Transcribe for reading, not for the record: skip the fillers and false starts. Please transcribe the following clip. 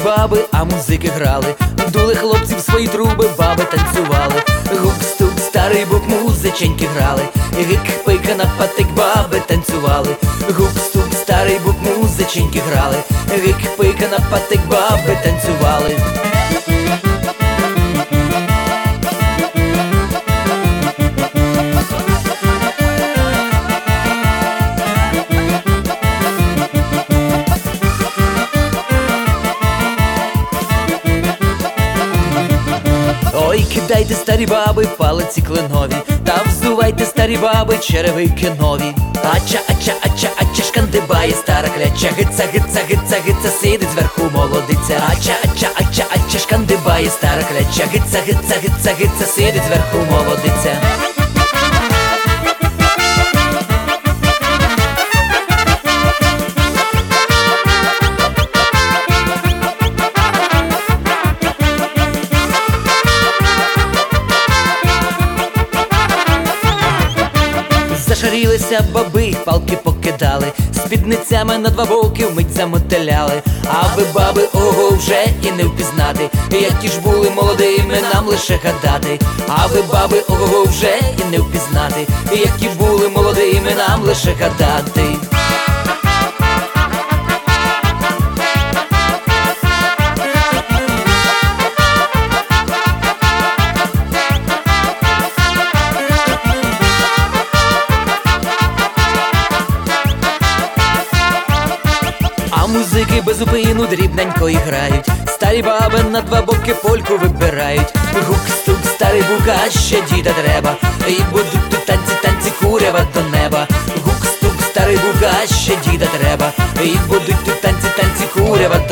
баби, а музики грали. Дули хлопці в свої труби, баби танцювали. Гук-стук, старий бук, музиченьки грали. Гик-пика на патик, баби танцювали. Гук-стук, старий бук, музиченьки грали. Гик-пика на патик, баби танцювали. Ой, кидайте, старі баби, палиці кленові, та взувайте, старі баби, черевики нові. Ача, ача, ача, ача, шкандибає стара кляча. Гица, гица, гица, гица, сидить зверху молодиця. Ача, ача, ача, ача, шкандибає стара кляча. Гица, гица, гица, гица, сидить зверху молодиця. Зашарілися баби, палки покидали, спідницями на два боки вмить замотиляли. А ви, баби, ого, вже і не впізнати, які ж були молодими, нам лише гадати. А ви, баби, ого, вже і не впізнати, які були молодими, нам лише гадати. Музики без зупину дрібненько іграють, старі баби на два боки польку вибирають. Гук-стук, старий бук, а ще діда треба, і будуть тут танці, танці, курява до неба. Гук-стук, старий бук, а ще діда треба, і будуть тут танці, танці, курява